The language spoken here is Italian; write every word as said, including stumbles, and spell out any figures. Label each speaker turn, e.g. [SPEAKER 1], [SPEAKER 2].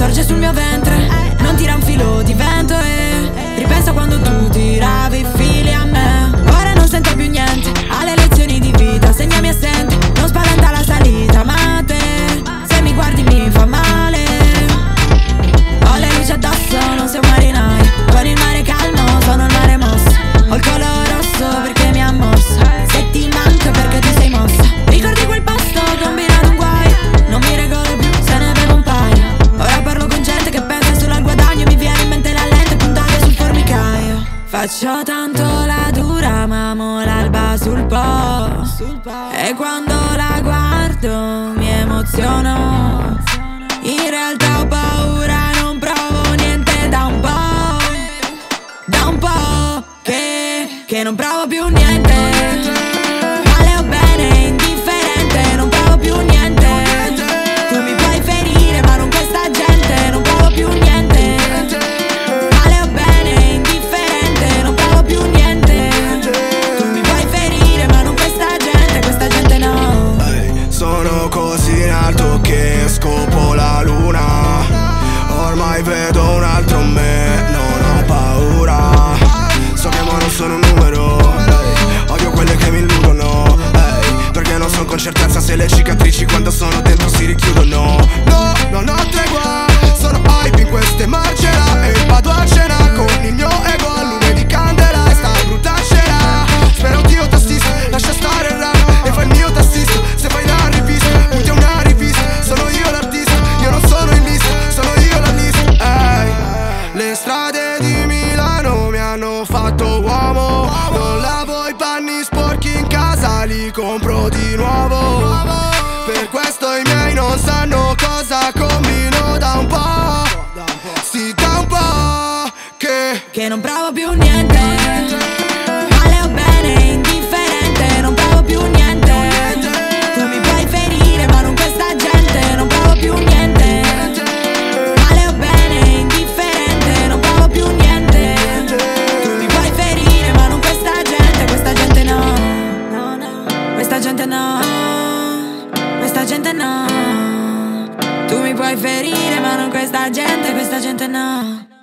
[SPEAKER 1] sorge sul mio ventre, non tira un filo di vento e ripenso quando tu tiravi i fili a me. Ora non sento più niente, alle lezioni di vita segnami assenti, non spaventa la salita ma te, se mi guardi mi fa male. Ho le luci addosso, non sei un marinaio, con il mare calmo sono il mare mosso. Ho il colore rosso perché mi ha mosso, se ti manco perché ti sei mossa. Ricordi quel posto che ho combinato un guaio, non mi regolo più se ne bevo un paio. Ora parlo con gente che pensa solo al guadagno, mi viene in mente la lente puntata sul formicaio. Faccio tanto la dura ma amo l'alba sul po', e quando la guardo mi emoziono. In realtà ho paura, non provo niente da un po', da un po' che, che non provo più niente. Male o bene, indifferente, non provo più niente. Tu mi puoi ferire ma non questa gente, non provo più niente. Male o bene, indifferente, non provo più niente. Tu mi puoi ferire ma non questa gente, questa gente no.
[SPEAKER 2] Hey, sono così in alto che scopo la luna, ormai vedo un altro me, non ho paura. So che ma non sono un numero, hey, odio quelle che mi illudono, hey, perché non so con certezza se le cicatrici quando sono dentro si richiudono. No, non ho tregua, sono hype in queste marcera e vado a cena con il mio ego a lume di candela e sta brutta scena. Spero Dio t'assista, lascia stare il rap e fai il mio tassista. Se fai la rivista, punti a una rivista, sono io l'artista, io non sono in lista, sono io la lista, hey. Le strade di Milano mi hanno fatto uomo, non lavo i panni sporchi in casa, li compro di nuovo. Per questo i miei non sanno cosa combino da un po', sì da un po' che,
[SPEAKER 1] che non provo più niente. Male o bene, indifferente, non provo più niente. Tu mi puoi ferire ma non questa gente, non provo più niente. Male o bene, indifferente, non provo più niente. Tu mi puoi ferire ma non questa gente, questa gente no. No, no. Questa gente no, questa gente no. Tu mi puoi ferire ma non questa gente, questa gente no.